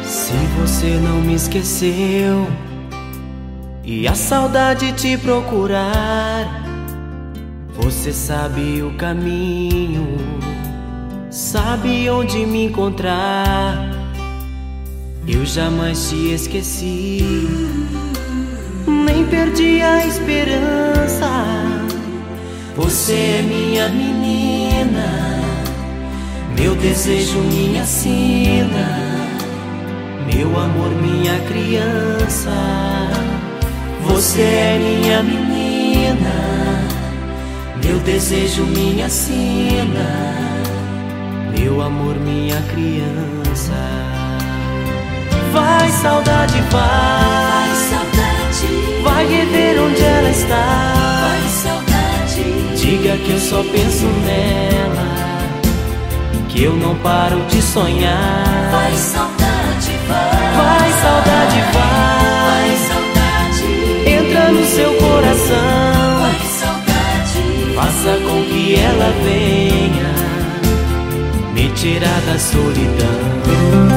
Se você não me esqueceu e a saudade te procurar, você sabe o caminho, sabe onde me encontrar. Eu jamais te esqueci, nem perdi a esperança. Você é minha menina, meu desejo, minha sina, meu amor, minha criança. Você é minha menina, meu desejo, minha sina, meu amor, minha criança. Vai, saudade, vai, saudade, vai rever onde ela está. vai, saudade, Diga que eu só penso nela, que eu não paro de sonhar. vai, saudade, vai, Vai, saudade, vai, saudade, entra no seu coração, vai, saudade, faça com que ela venha me tirar da solidão.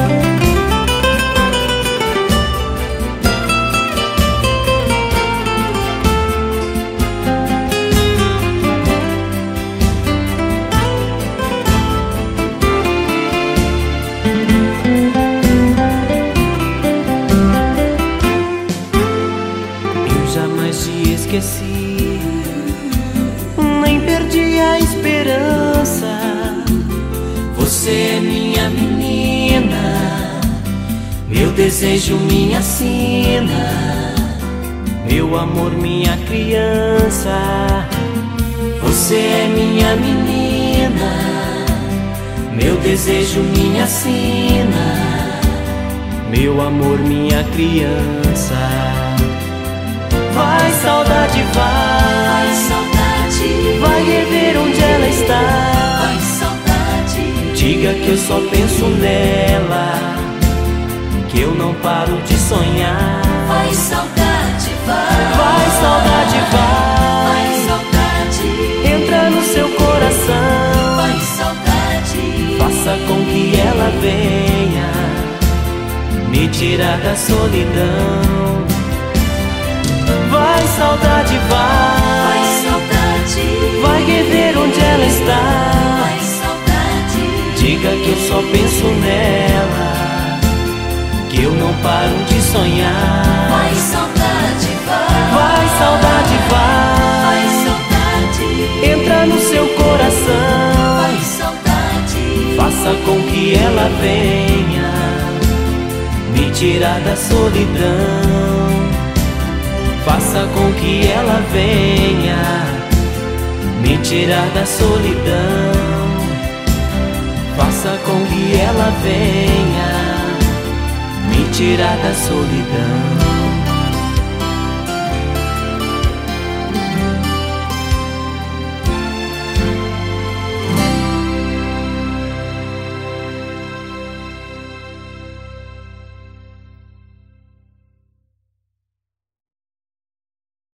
Jamais te esqueci, nem perdi a esperança. Você é minha menina, meu desejo, minha sina, meu amor, minha criança. Você é minha menina, meu desejo, minha sina, meu amor, minha criança. Vai, saudade, vai, vai, saudade, vai rever onde ela está. vai, saudade, Diga que eu só penso nela, que eu não paro de sonhar. vai, saudade, vai, Vai, saudade, vai, saudade, entra no seu coração, vai, saudade, faça com que ela venha me tirar da solidão. Vai, saudade, vai, vai, saudade, vai rever onde ela está. vai, saudade, Diga que eu só penso nela, que eu não paro de sonhar. vai, saudade, Vai, saudade, vai, vai, saudade, entra no seu coração, vai, saudade, faça com que ela venha me tirar da solidão. Faça com que ela venha me tirar da solidão. Faça com que ela venha me tirar da solidão.